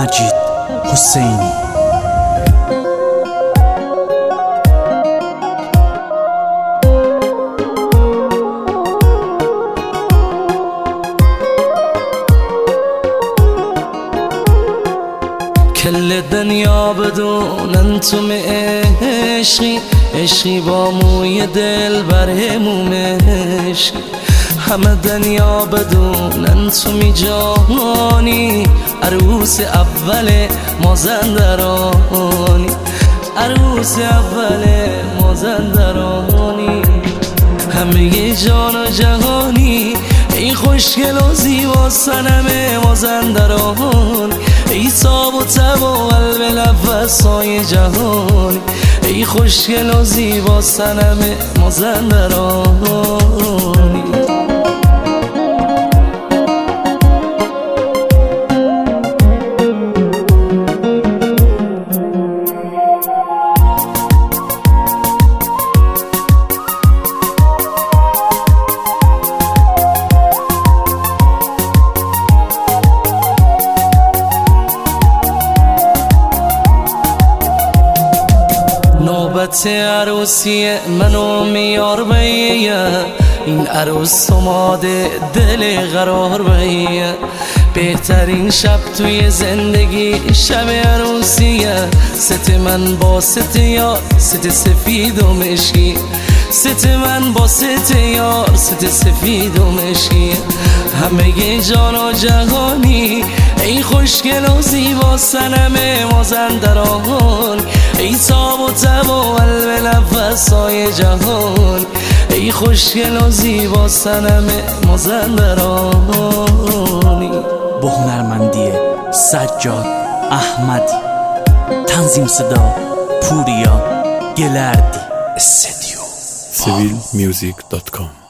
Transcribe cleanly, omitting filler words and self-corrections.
مجید حسینی. کل دنیا بدونن تو عشقی با موی دل بر مومش. همه دنیا بدونن تو می جهانی، عروس اول مازندرانی، عروس اول مازندرانی. همه جان و جهانی ای خوشگل و زیبا صنم مازندران، ای تاب و تب و قلب نفسای جهانی، ای خوشگل و زیبا صنم مازندرانی. نوبت عروسی منو میار بیه، این عروس اوماده دل قرار بیه. بهترین شب توی زندگی شب عروسیه، ست من با ست یار ست سفید و مشکی، ست من با ست یار ست سفید و مشکی. همه جان و جهانی ای خوشگل و زیبا صنم مازندران، ای تاب و تب و قلب نفسای جهان، ای خوشگل و زیبا صنم مازندرانی. با هنرمندی سجاد احمدی، تنظیم صدا پوریا گلردی، استودیو civilmusic.com